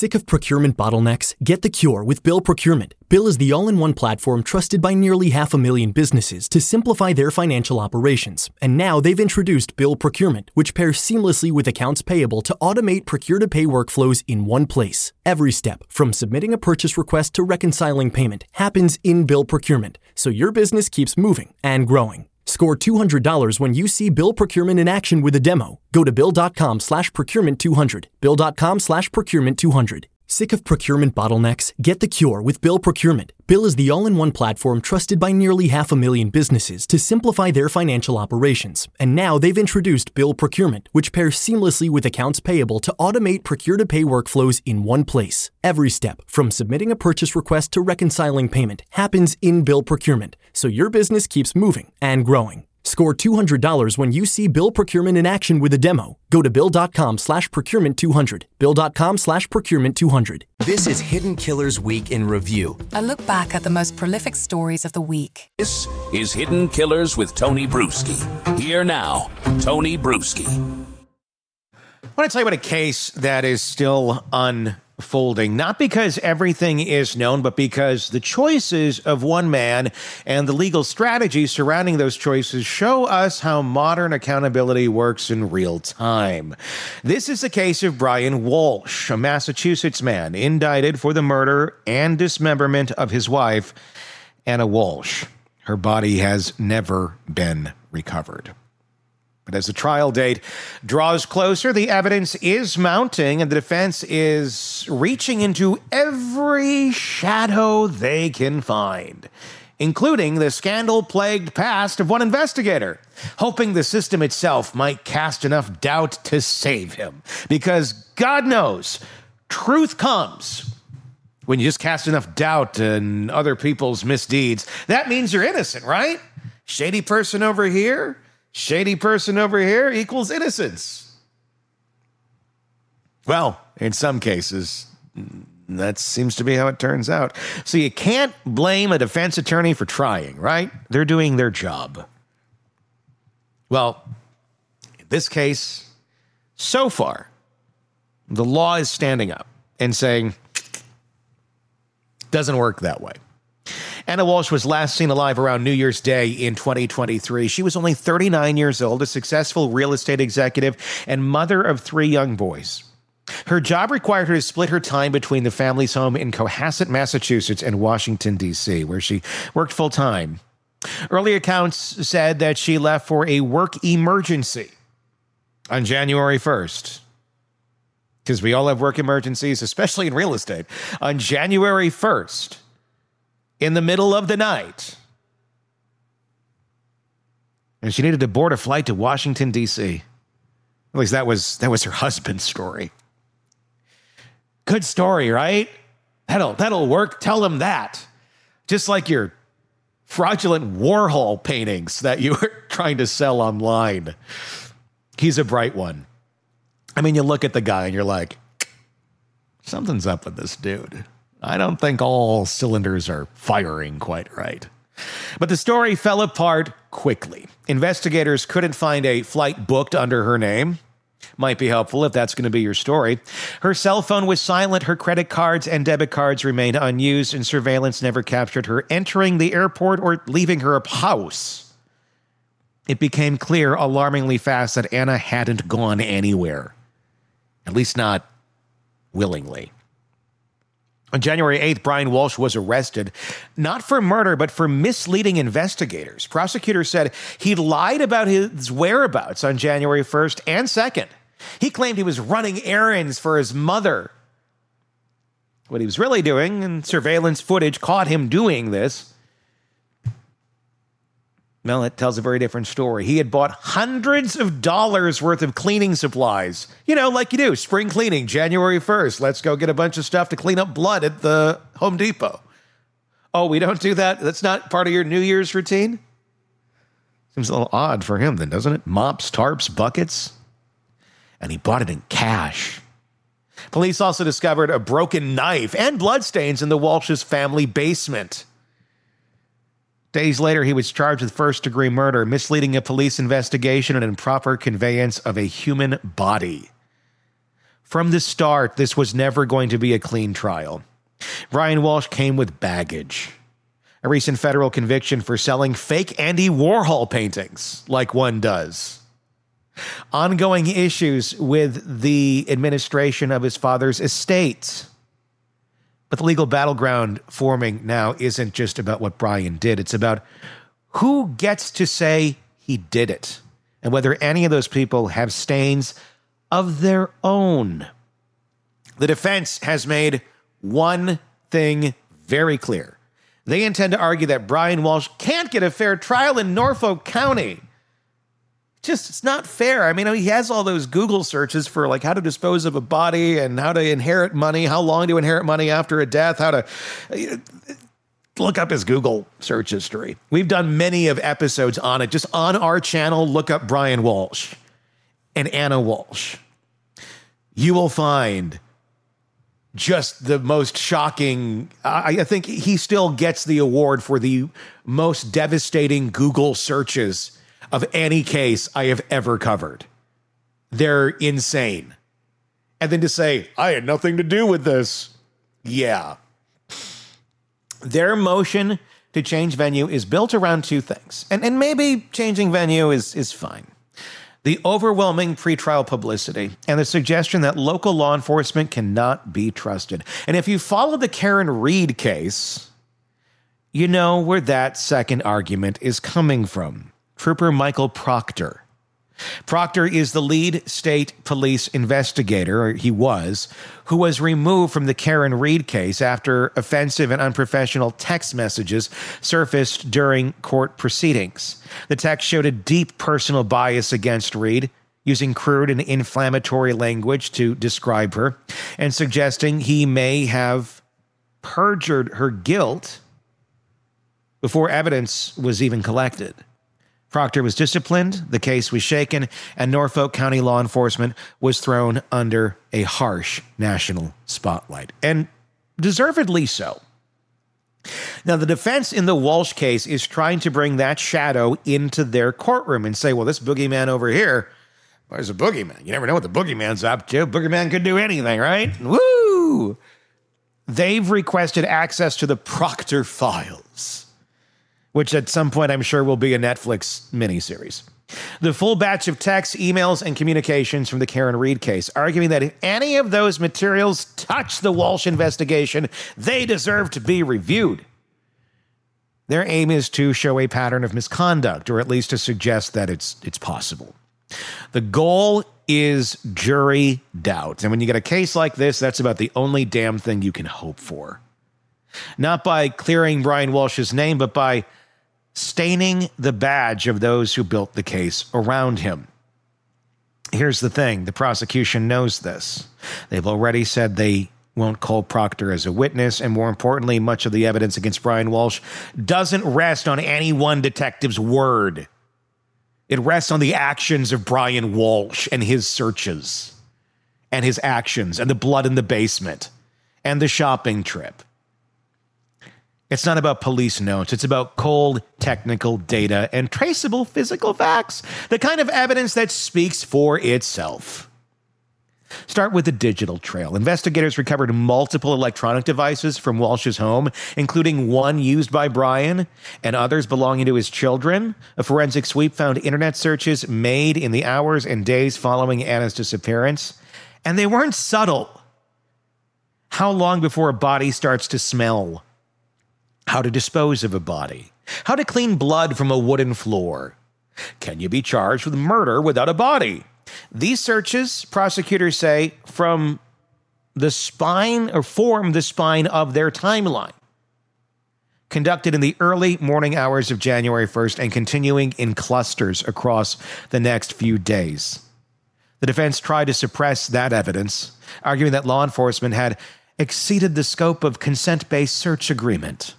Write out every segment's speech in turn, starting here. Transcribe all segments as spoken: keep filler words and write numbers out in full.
Sick of procurement bottlenecks? Get the cure with Bill Procurement. Bill is the all-in-one platform trusted by nearly half a million businesses to simplify their financial operations. And now they've introduced Bill Procurement, which pairs seamlessly with accounts payable to automate procure-to-pay workflows in one place. Every step, from submitting a purchase request to reconciling payment, happens in Bill Procurement, so your business keeps moving and growing. Score two hundred dollars when you see Bill Procurement in action with a demo. Go to bill.com slash procurement 200. Bill.com slash procurement 200. Sick of procurement bottlenecks? Get the cure with Bill Procurement. Bill is the all-in-one platform trusted by nearly half a million businesses to simplify their financial operations. And now they've introduced Bill Procurement, which pairs seamlessly with accounts payable to automate procure-to-pay workflows in one place. Every step, from submitting a purchase request to reconciling payment, happens in Bill Procurement, so your business keeps moving and growing. Score two hundred dollars when you see Bill Procurement in action with a demo. Go to bill.com slash procurement 200. Bill.com slash procurement 200. This is Hidden Killers Week in Review. A look back at the most prolific stories of the week. This is Hidden Killers with Tony Bruschi. Here now, Tony Bruschi. I want to tell you about a case that is still unfolding, not because everything is known, but because the choices of one man and the legal strategy surrounding those choices show us how modern accountability works in real time. This is the case of Brian Walsh, a Massachusetts man indicted for the murder and dismemberment of his wife, Anna Walsh. Her body has never been recovered. But as the trial date draws closer, the evidence is mounting, and the defense is reaching into every shadow they can find, including the scandal-plagued past of one investigator, hoping the system itself might cast enough doubt to save him. Because God knows, truth comes when you just cast enough doubt in other people's misdeeds. That means you're innocent, right? Shady person over here, shady person over here equals innocence. Well, in some cases, that seems to be how it turns out. So you can't blame a defense attorney for trying, right? They're doing their job. Well, in this case, so far, the law is standing up and saying, doesn't work that way. Anna Walsh was last seen alive around New Year's Day in twenty twenty-three. She was only thirty-nine years old, a successful real estate executive, and mother of three young boys. Her job required her to split her time between the family's home in Cohasset, Massachusetts, and Washington, D C, where she worked full-time. Early accounts said that she left for a work emergency on January first. Because we all have work emergencies, especially in real estate. On January first, in the middle of the night. And she needed to board a flight to Washington, D C. At least that was that was her husband's story. Good story, right? That'll, that'll work. Tell him that. Just like your fraudulent Warhol paintings that you were trying to sell online. He's a bright one. I mean, you look at the guy and you're like, something's up with this dude. I don't think all cylinders are firing quite right. But the story fell apart quickly. Investigators couldn't find a flight booked under her name. Might be helpful if that's going to be your story. Her cell phone was silent. Her credit cards and debit cards remained unused, and surveillance never captured her entering the airport or leaving her house. It became clear alarmingly fast that Anna hadn't gone anywhere. At least not willingly. On January eighth, Brian Walsh was arrested, not for murder, but for misleading investigators. Prosecutors said he lied about his whereabouts on January first and second. He claimed he was running errands for his mother. What he was really doing, and surveillance footage caught him doing this, well, it tells a very different story. He had bought hundreds of dollars worth of cleaning supplies. You know, like you do, spring cleaning, January first. Let's go get a bunch of stuff to clean up blood at the Home Depot. Oh, we don't do that? That's not part of your New Year's routine? Seems a little odd for him then, doesn't it? Mops, tarps, buckets. And he bought it in cash. Police also discovered a broken knife and bloodstains in the Walsh's family basement. Days later, he was charged with first-degree murder, misleading a police investigation, and improper conveyance of a human body. From the start, this was never going to be a clean trial. Brian Walsh came with baggage. A recent federal conviction for selling fake Andy Warhol paintings, like one does. Ongoing issues with the administration of his father's estate. But the legal battleground forming now isn't just about what Brian did. It's about who gets to say he did it, and whether any of those people have stains of their own. The defense has made one thing very clear. They intend to argue that Brian Walsh can't get a fair trial in Norfolk County. Just, it's not fair. I mean, he has all those Google searches for like how to dispose of a body and how to inherit money, how long to inherit money after a death, how to uh, look up his Google search history. We've done many of episodes on it. Just on our channel, look up Brian Walsh and Anna Walsh. You will find just the most shocking. I, I think he still gets the award for the most devastating Google searches of any case I have ever covered. They're insane. And then to say, I had nothing to do with this. Yeah. Their motion to change venue is built around two things. And, and maybe changing venue is, is fine. The overwhelming pretrial publicity and the suggestion that local law enforcement cannot be trusted. And if you follow the Karen Read case, you know where that second argument is coming from. Trooper Michael Proctor. Proctor is the lead state police investigator, or he was, who was removed from the Karen Read case after offensive and unprofessional text messages surfaced during court proceedings. The text showed a deep personal bias against Read, using crude and inflammatory language to describe her, and suggesting he may have perjured her guilt before evidence was even collected. Proctor was disciplined, the case was shaken, and Norfolk County law enforcement was thrown under a harsh national spotlight, and deservedly so. Now, the defense in the Walsh case is trying to bring that shadow into their courtroom and say, well, this boogeyman over here, well, there's a boogeyman. You never know what the boogeyman's up to. Boogeyman could do anything, right? Woo! They've requested access to the Proctor files, which at some point I'm sure will be a Netflix miniseries. The full batch of texts, emails, and communications from the Karen Read case, arguing that if any of those materials touch the Walsh investigation, they deserve to be reviewed. Their aim is to show a pattern of misconduct, or at least to suggest that it's it's possible. The goal is jury doubt. And when you get a case like this, that's about the only damn thing you can hope for. Not by clearing Brian Walsh's name, but by staining the badge of those who built the case around him. Here's the thing. The prosecution knows this. They've already said they won't call Proctor as a witness, and more importantly, much of the evidence against Brian Walsh doesn't rest on any one detective's word. It rests on the actions of Brian Walsh and his searches and his actions and the blood in the basement and the shopping trip. It's not about police notes. It's about cold technical data and traceable physical facts, the kind of evidence that speaks for itself. Start with the digital trail. Investigators recovered multiple electronic devices from Walsh's home, including one used by Brian and others belonging to his children. A forensic sweep found internet searches made in the hours and days following Anna's disappearance, and they weren't subtle. How long before a body starts to smell? How to dispose of a body? How to clean blood from a wooden floor? Can you be charged with murder without a body? These searches, prosecutors say, from the spine or form the spine of their timeline. Conducted in the early morning hours of January first and continuing in clusters across the next few days. The defense tried to suppress that evidence, arguing that law enforcement had exceeded the scope of consent-based search agreement.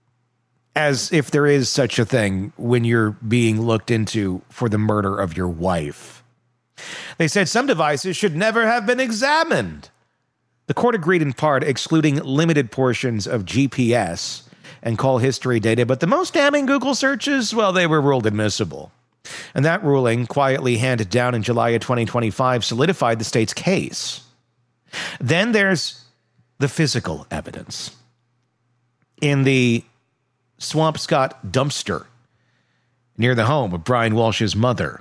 As if there is such a thing when you're being looked into for the murder of your wife. They said some devices should never have been examined. The court agreed in part, excluding limited portions of G P S and call history data, but the most damning Google searches, well, they were ruled admissible. And that ruling, quietly handed down in July of twenty twenty-five, solidified the state's case. Then there's the physical evidence. In the Swampscott dumpster near the home of Brian Walsh's mother,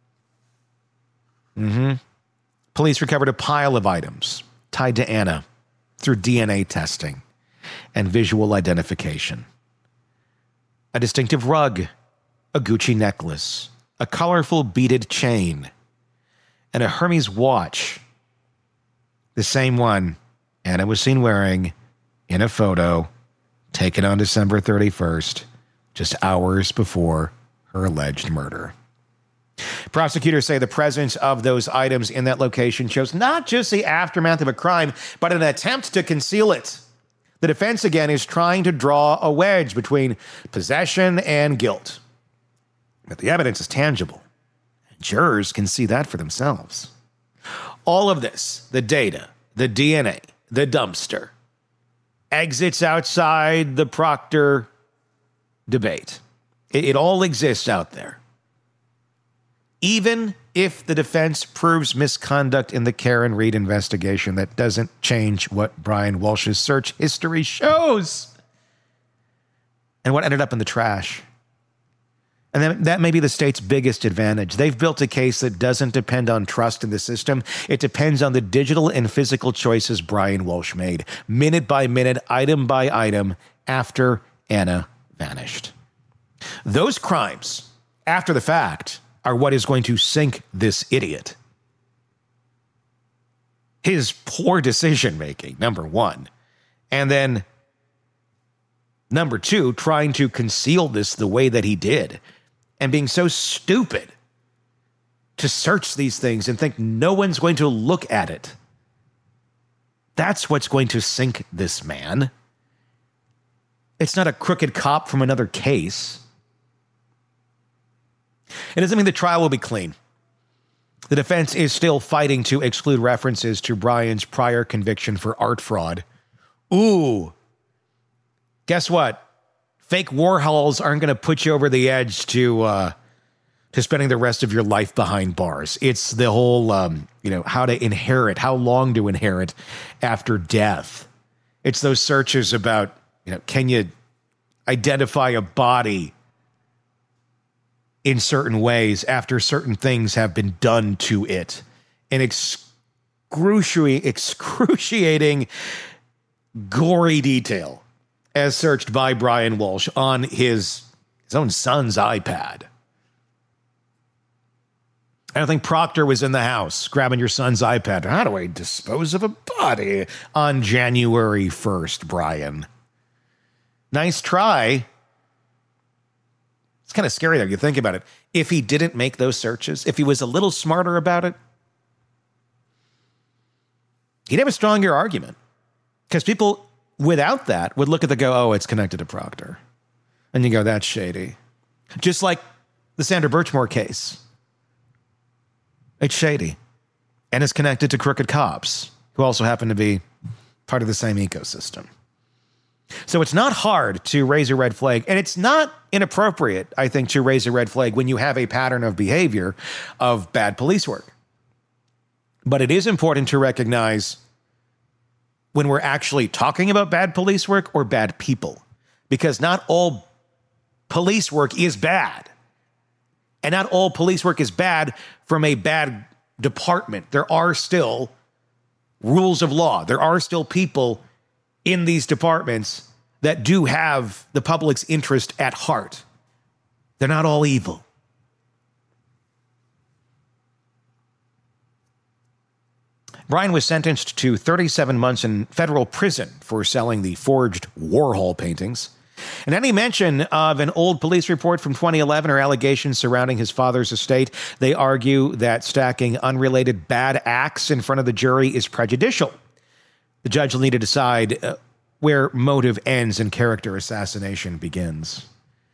mm-hmm. police recovered a pile of items tied to Anna through D N A testing and visual identification. A distinctive rug, a Gucci necklace, a colorful beaded chain, and a Hermes watch. The same one Anna was seen wearing in a photo taken on December thirty-first, just hours before her alleged murder. Prosecutors say the presence of those items in that location shows not just the aftermath of a crime, but an attempt to conceal it. The defense, again, is trying to draw a wedge between possession and guilt. But the evidence is tangible. Jurors can see that for themselves. All of this, the data, the D N A, the dumpster, exits outside the Proctor debate. It, it all exists out there. Even if the defense proves misconduct in the Karen Read investigation, that doesn't change what Brian Walsh's search history shows and what ended up in the trash. And that, that may be the state's biggest advantage. They've built a case that doesn't depend on trust in the system. It depends on the digital and physical choices Brian Walsh made, minute by minute, item by item, after Anna vanished. Those crimes, after the fact, are what is going to sink this idiot. His poor decision-making, number one. And then, number two, trying to conceal this the way that he did. And being so stupid to search these things and think no one's going to look at it. That's what's going to sink this man. It's not a crooked cop from another case. It doesn't mean the trial will be clean. The defense is still fighting to exclude references to Brian's prior conviction for art fraud. Ooh. Guess what? Fake Warhols aren't going to put you over the edge to uh, to spending the rest of your life behind bars. It's the whole, um, you know, how to inherit, how long to inherit after death. It's those searches about, you know, can you identify a body in certain ways after certain things have been done to it. An excruciating, excruciating, gory detail as searched by Brian Walsh on his, his own son's iPad. I don't think Proctor was in the house grabbing your son's iPad. How do I dispose of a body on January first, Brian? Nice try. It's kind of scary, though. You think about it. If he didn't make those searches, if he was a little smarter about it, he'd have a stronger argument. Because people without that would look at the go, oh, it's connected to Proctor. And you go, that's shady. Just like the Sandra Birchmore case. It's shady. And it's connected to crooked cops, who also happen to be part of the same ecosystem. So it's not hard to raise a red flag, and it's not inappropriate, I think, to raise a red flag when you have a pattern of behavior of bad police work. But it is important to recognize when we're actually talking about bad police work or bad people, because not all police work is bad. And not all police work is bad from a bad department. There are still rules of law. There are still people in these departments that do have the public's interest at heart. They're not all evil. Brian was sentenced to thirty-seven months in federal prison for selling the forged Warhol paintings. And any mention of an old police report from twenty eleven or allegations surrounding his father's estate, they argue that stacking unrelated bad acts in front of the jury is prejudicial. The judge will need to decide uh, where motive ends and character assassination begins.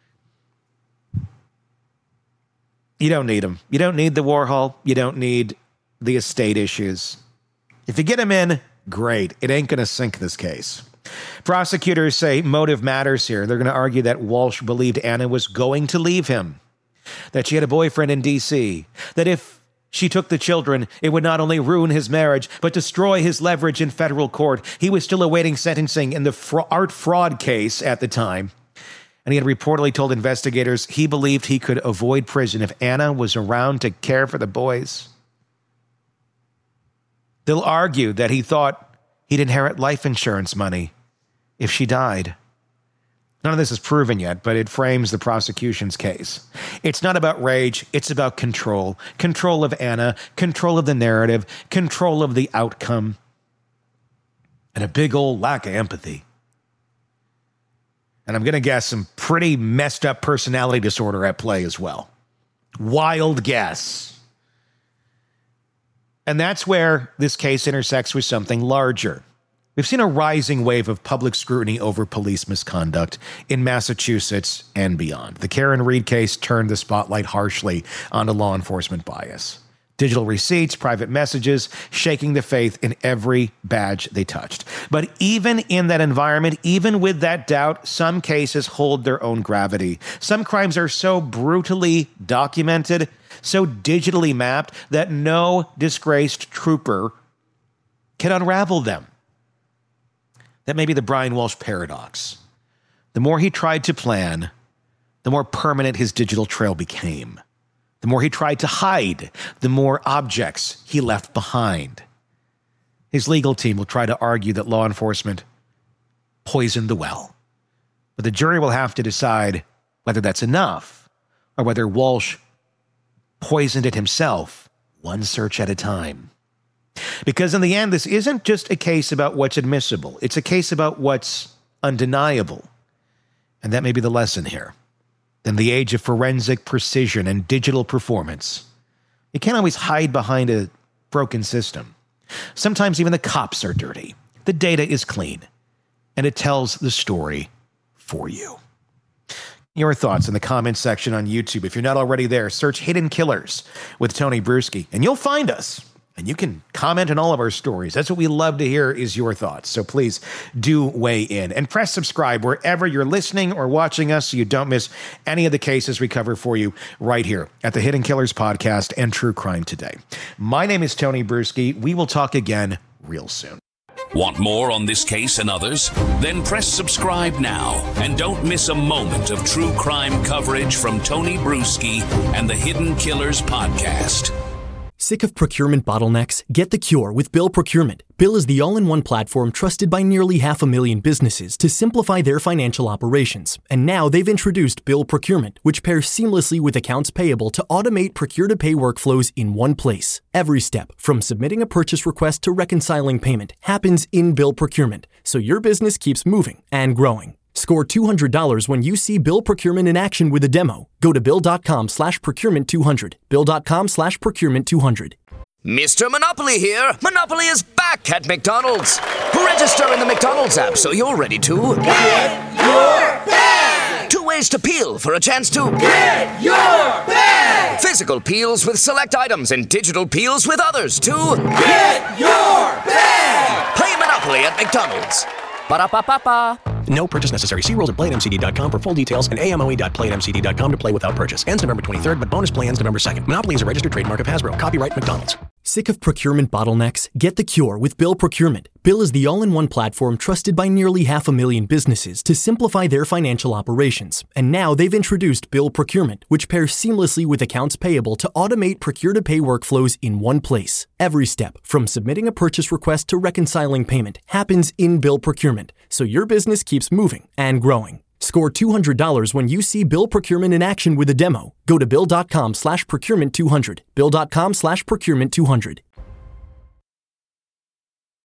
You don't need them. You don't need the Warhol. You don't need the estate issues. If you get them in, great. It ain't going to sink this case. Prosecutors say motive matters here. They're going to argue that Walsh believed Anna was going to leave him, that she had a boyfriend in D C, that if she took the children, it would not only ruin his marriage, but destroy his leverage in federal court. He was still awaiting sentencing in the fra- art fraud case at the time. And he had reportedly told investigators he believed he could avoid prison if Anna was around to care for the boys. They'll argue that he thought he'd inherit life insurance money if she died. None of this is proven yet, but it frames the prosecution's case. It's not about rage, it's about control. Control of Anna, control of the narrative, control of the outcome, and a big old lack of empathy. And I'm going to guess some pretty messed up personality disorder at play as well. Wild guess. And that's where this case intersects with something larger. We've seen a rising wave of public scrutiny over police misconduct in Massachusetts and beyond. The Karen Read case turned the spotlight harshly onto law enforcement bias. Digital receipts, private messages, shaking the faith in every badge they touched. But even in that environment, even with that doubt, some cases hold their own gravity. Some crimes are so brutally documented, so digitally mapped, that no disgraced trooper can unravel them. That may be the Brian Walsh paradox. The more he tried to plan, the more permanent his digital trail became. The more he tried to hide, the more objects he left behind. His legal team will try to argue that law enforcement poisoned the well. But the jury will have to decide whether that's enough or whether Walsh poisoned it himself, one search at a time. Because in the end, this isn't just a case about what's admissible. It's a case about what's undeniable. And that may be the lesson here. In the age of forensic precision and digital performance, you can't always hide behind a broken system. Sometimes even the cops are dirty. The data is clean, and it tells the story for you. Your thoughts in the comments section on YouTube. If you're not already there, search Hidden Killers with Tony Bruschi, and you'll find us. And you can comment on all of our stories. That's what we love to hear, is your thoughts. So please do weigh in and press subscribe wherever you're listening or watching us so you don't miss any of the cases we cover for you right here at the Hidden Killers Podcast and True Crime Today. My name is Tony Bruschi. We will talk again real soon. Want more on this case and others? Then press subscribe now and don't miss a moment of true crime coverage from Tony Bruschi and the Hidden Killers Podcast. Sick of procurement bottlenecks? Get the cure with Bill Procurement. Bill is the all-in-one platform trusted by nearly half a million businesses to simplify their financial operations. And now they've introduced Bill Procurement, which pairs seamlessly with accounts payable to automate procure-to-pay workflows in one place. Every step, from submitting a purchase request to reconciling payment, happens in Bill Procurement, so your business keeps moving and growing. Score two hundred dollars when you see Bill Procurement in action with a demo. Go to bill.com slash procurement 200. Bill.com slash procurement 200. Mister Monopoly here. Monopoly is back at McDonald's. Register in the McDonald's app so you're ready to get your bag. Two ways to peel for a chance to get your bag. Physical peels with select items and digital peels with others to get your bag. Play Monopoly at McDonald's. Ba-da-ba-ba-ba. No purchase necessary. See rules at play at m c d dot com for full details and a m o e dot play at m c d dot com to play without purchase. Ends November twenty-third, but bonus play ends November second. Monopoly is a registered trademark of Hasbro. Copyright McDonald's. Sick of procurement bottlenecks? Get the cure with Bill Procurement. Bill is the all-in-one platform trusted by nearly half a million businesses to simplify their financial operations. And now they've introduced Bill Procurement, which pairs seamlessly with accounts payable to automate procure-to-pay workflows in one place. Every step, from submitting a purchase request to reconciling payment, happens in Bill Procurement, so your business keeps moving and growing. Score two hundred dollars when you see Bill Procurement in action with a demo. Go to bill.com slash procurement 200. Bill.com slash procurement 200.